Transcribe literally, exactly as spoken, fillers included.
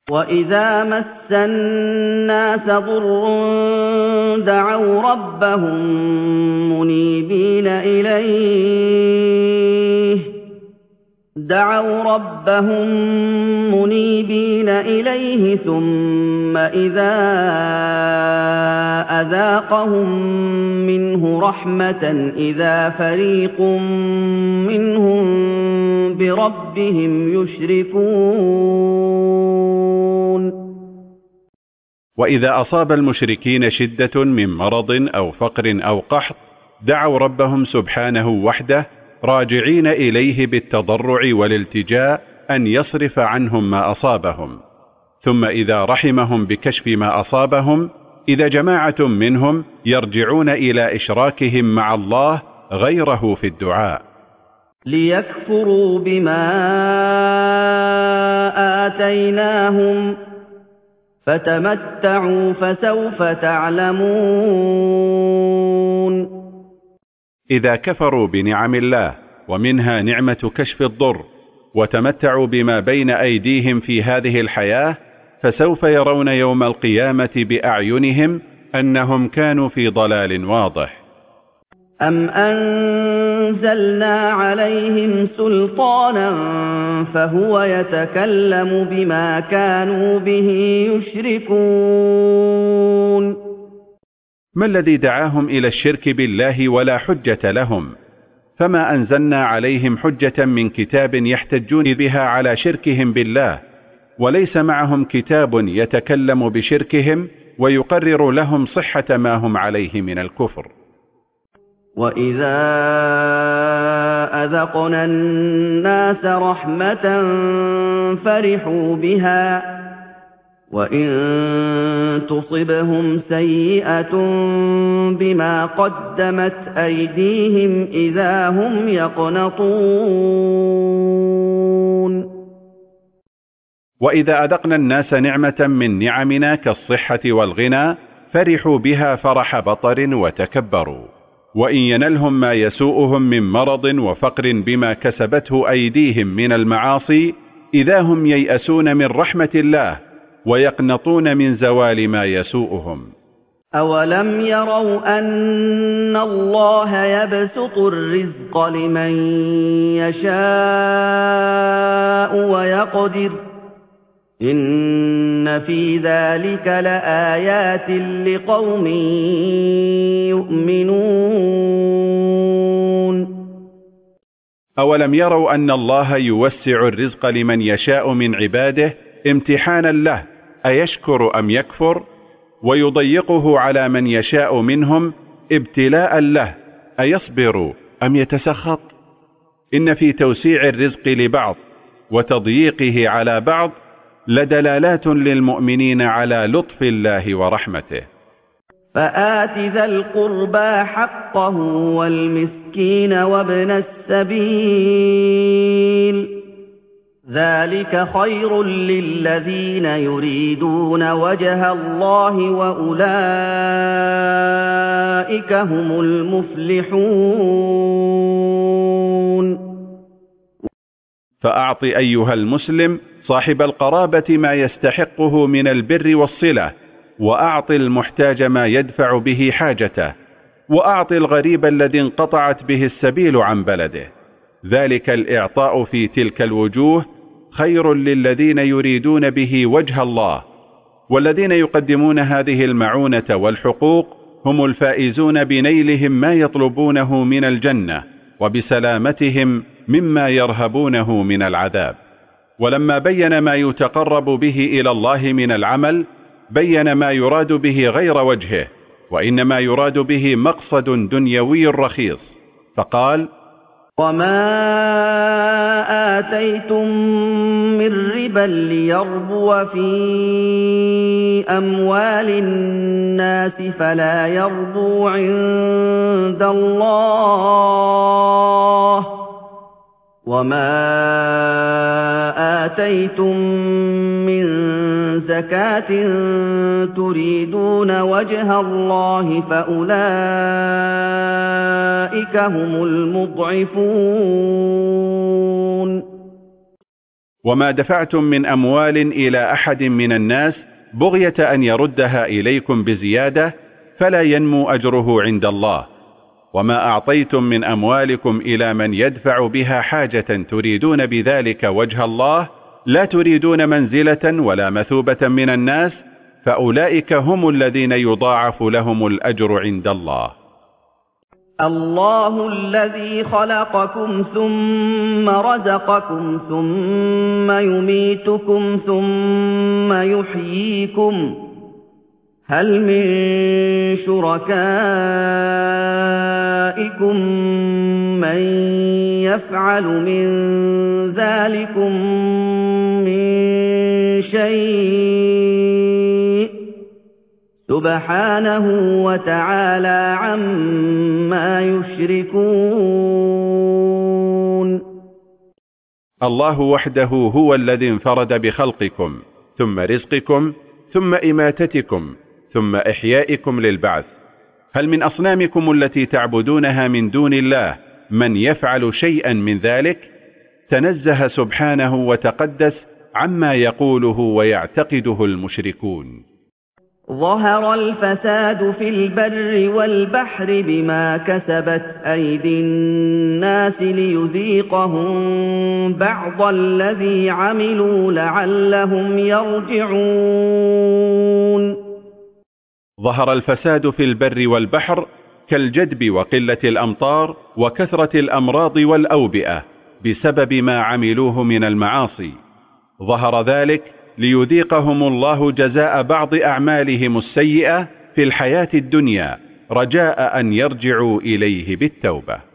وَإِذَا مَسَّ النَّاسَ ضُرٌّ دَعَوْا رَبَّهُم مُّنِيبِينَ إِلَيْهِ دَعَوْا رَبَّهُم مُّنِيبِينَ إِلَيْهِ ثُمَّ إِذَا أَذَاقَهُم مِّنْهُ رَحْمَةً إِذَا فَرِيقٌ مِّنْهُم بِرَبِّهِمْ يُشْرِكُونَ وإذا أصاب المشركين شدة من مرض أو فقر أو قحط دعوا ربهم سبحانه وحده راجعين إليه بالتضرع والالتجاء أن يصرف عنهم ما أصابهم، ثم إذا رحمهم بكشف ما أصابهم إذا جماعة منهم يرجعون إلى إشراكهم مع الله غيره في الدعاء ليكفروا بما آتيناهم فتمتعوا فسوف تعلمون. إذا كفروا بنعم الله ومنها نعمة كشف الضر وتمتعوا بما بين أيديهم في هذه الحياة فسوف يرون يوم القيامة بأعينهم أنهم كانوا في ضلال واضح. أم أنزلنا عليهم سلطانا فهو يتكلم بما كانوا به يشركون. ما الذي دعاهم إلى الشرك بالله ولا حجة لهم؟ فما أنزلنا عليهم حجة من كتاب يحتجون بها على شركهم بالله، وليس معهم كتاب يتكلم بشركهم ويقرر لهم صحة ما هم عليه من الكفر. وَإِذَا أَذَقْنَا النَّاسَ رَحْمَةً فَرِحُوا بِهَا وَإِن تُصِبْهُمْ سَيِّئَةٌ بِمَا قَدَّمَتْ أَيْدِيهِمْ إِذَا هُمْ يَقْنَطُونَ. وإذا أذقنا الناس نعمة من نعمنا كالصحة والغنى فرحوا بها فرح بطر وتكبروا، وإن ينلهم ما يسوءهم من مرض وفقر بما كسبته أيديهم من المعاصي إذا هم ييأسون من رحمة الله ويقنطون من زوال ما يسوءهم. أَوَلَمْ يَرَوْا أَنَّ اللَّهَ يَبْسُطُ الرِّزْقَ لِمَن يَشَاءُ وَيَقْدِرُ إِنَّ فِي ذَلِكَ لَآيَاتٍ لِقَوْمٍ يُؤْمِنُونَ. أولم يروا أن الله يوسع الرزق لمن يشاء من عباده امتحانا له أيشكر أم يكفر، ويضيقه على من يشاء منهم ابتلاء له أيصبر أم يتسخط. إن في توسيع الرزق لبعض وتضييقه على بعض لدلالات للمؤمنين على لطف الله ورحمته. فآت ذا القربى حقه والمسكين وابن السبيل ذلك خير للذين يريدون وجه الله وأولئك هم المفلحون. فأعط أيها المسلم صاحب القرابة ما يستحقه من البر والصلة، وأعط المحتاج ما يدفع به حاجته، وأعط الغريب الذي انقطعت به السبيل عن بلده. ذلك الإعطاء في تلك الوجوه خير للذين يريدون به وجه الله، والذين يقدمون هذه المعونة والحقوق هم الفائزون بنيلهم ما يطلبونه من الجنة وبسلامتهم مما يرهبونه من العذاب. ولما بين ما يتقرب به إلى الله من العمل بين ما يراد به غير وجهه، وإنما يراد به مقصد دنيوي رخيص، فقال: وما آتيتم من ربا ليربو في أموال الناس فلا يربو عند الله، وما آتيتم من زكاة تريدون وجه الله فأولئك هم المضعفون. وما دفعتم من أموال إلى أحد من الناس بغية أن يردها إليكم بزيادة فلا ينمو أجره عند الله. وما أعطيتم من أموالكم إلى من يدفع بها حاجة تريدون بذلك وجه الله لا تريدون منزلة ولا مثوبة من الناس فأولئك هم الذين يضاعف لهم الأجر عند الله. الله الذي خلقكم ثم رزقكم ثم يميتكم ثم يحييكم هل من شركائكم من يفعل من ذلكم من شيء سبحانه وتعالى عما يشركون. الله وحده هو الذي انفرد بخلقكم ثم رزقكم ثم إماتتكم ثم إحيائكم للبعث. هل من أصنامكم التي تعبدونها من دون الله من يفعل شيئا من ذلك؟ تنزه سبحانه وتقدس عما يقوله ويعتقده المشركون. ظهر الفساد في البر والبحر بما كسبت أيدي الناس ليذيقهم بعض الذي عملوا لعلهم يرجعون. ظهر الفساد في البر والبحر كالجدب وقلة الأمطار وكثرة الأمراض والأوبئة بسبب ما عملوه من المعاصي. ظهر ذلك ليذيقهم الله جزاء بعض أعمالهم السيئة في الحياة الدنيا رجاء أن يرجعوا إليه بالتوبة.